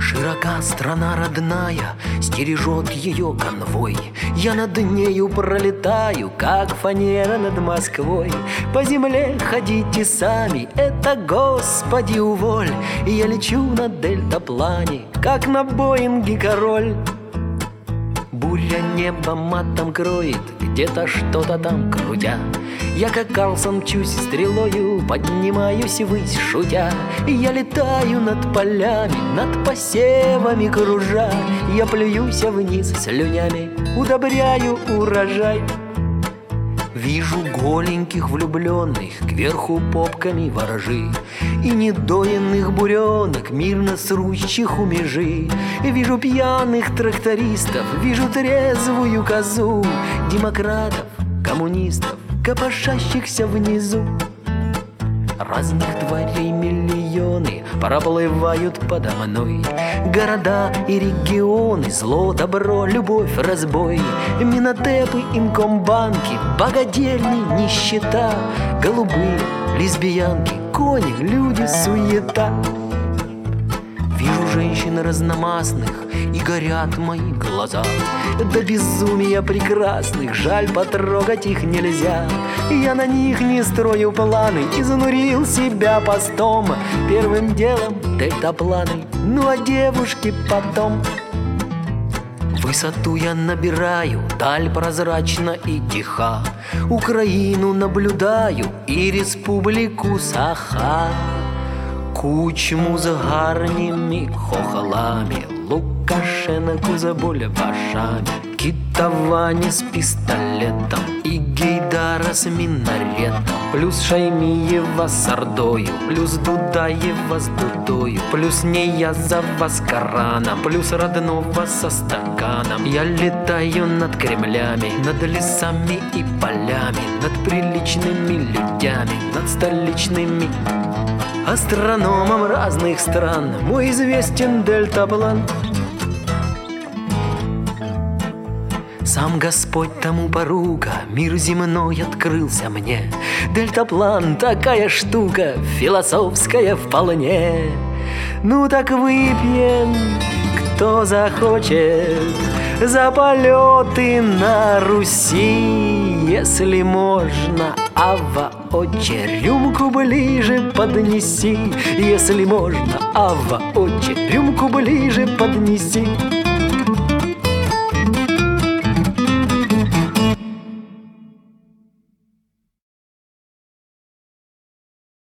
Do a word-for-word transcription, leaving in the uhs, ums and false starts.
Широка страна родная, стережет ее конвой. Я над нею пролетаю, как фанера над Москвой. По земле ходите сами, это Господи уволь. И я лечу на дельтаплане, как на Боинге король. Буря небо матом кроет, где-то что-то там крутя. Я как Карлсон мчусь стрелою, поднимаюсь ввысь шутя. И я летаю над полями, над посевами кружа. Я плююсь вниз слюнями, удобряю урожай. Вижу голеньких влюбленных, кверху попками ворожи, и недоенных буренок, мирно срущих у межи. Вижу пьяных трактористов, вижу трезвую козу, демократов, коммунистов, копошащихся внизу. Разных тварей миллионы проплывают подо мной. Города и регионы, зло, добро, любовь, разбой. Минотепы, инкомбанки, богадельни, нищета. Голубые, лесбиянки, кони, люди, суета. Вижу женщин разномастных, и горят мои глаза. До безумия прекрасных, жаль, потрогать их нельзя. Я на них не строю планы, изнурил себя постом. Первым делом дельтапланы, ну а девушки потом. Высоту я набираю, даль прозрачна и тиха. Украину наблюдаю и республику Саха. Кучму с гарними хохолами, Лукашенко за бульбашами, Китавани с пистолетом и Гейдара с минаретом, плюс Шаймиева с ордою, плюс Дудаева с дудою, плюс Неязова с Кораном, плюс Роднова со стаканом. Я летаю над Кремлями, над лесами и полями, над приличными людьми, над столичными астрономом разных стран. Мой известен дельтаплан. Сам Господь тому порука, мир земной открылся мне. Дельтаплан такая штука, философская вполне. Ну так выпьем, кто захочет, за полеты на Руси, если можно. Ава, отче, рюмку ближе поднеси, если можно. Ава, отче, рюмку ближе поднеси.